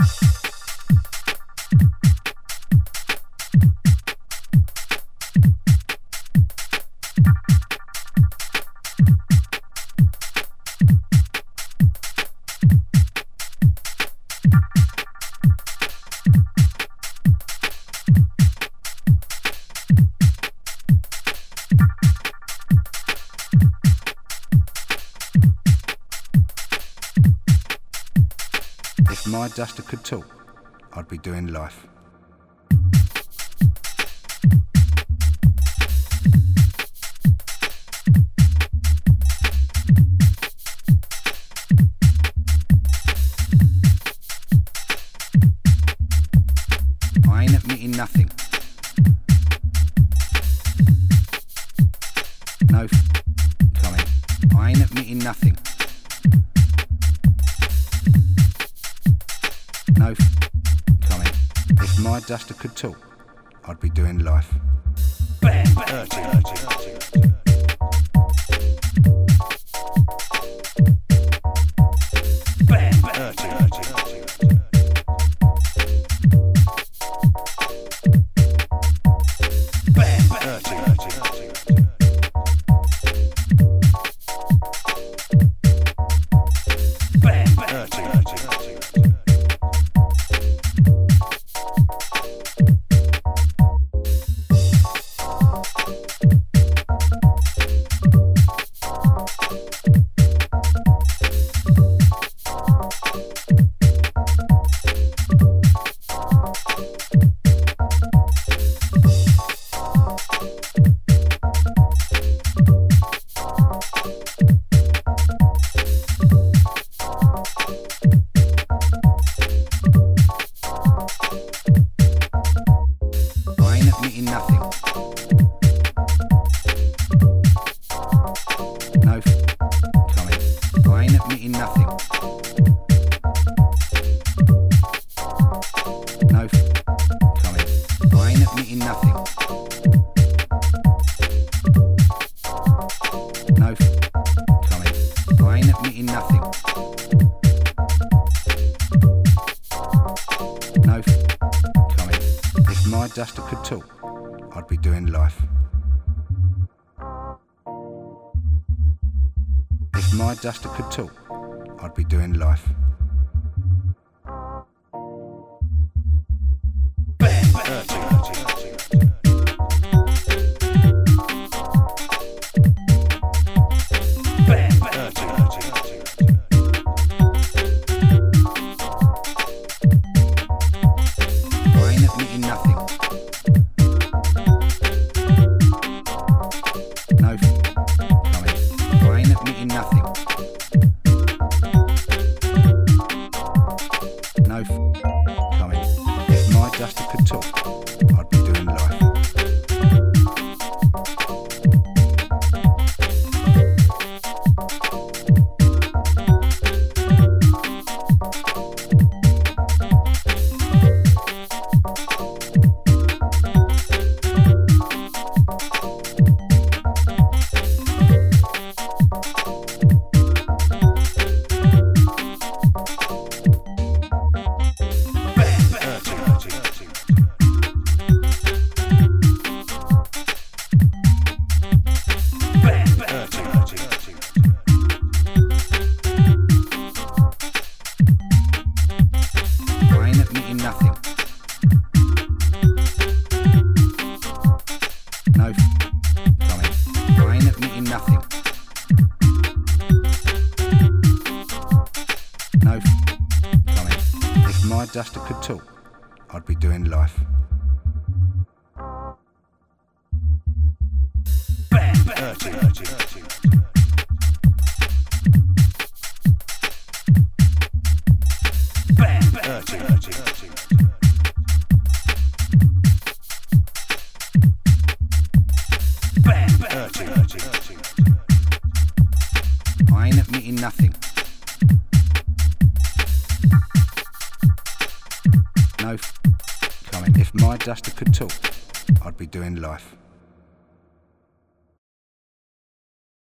If my duster could talk, I'd be doing life. I ain't admitting nothing. No comment. I ain't admitting nothing. No comment. If my duster could talk, I'd be doing life. Bang, bang, bang, bang. Nothing. No comment. I ain't admitting nothing. No comment. I ain't admitting nothing. No comment. I ain't admitting nothing. No comment. If my duster could talk, I'd be doing life. If my duster could talk, I'd be doing life. Bang, bang, bang. I ain't admitting nothing. No comment. I ain't admitting nothing. No comment. If my duster could talk, I'd be doing life. Nothing. No comment. I ain't admitting nothing. No comment. If my duster could talk, I'd be doing life. Bang, bang, bang. Bang, bang, bang. I ain't admitting nothing. No comment. If my duster could talk, I'd be doing life.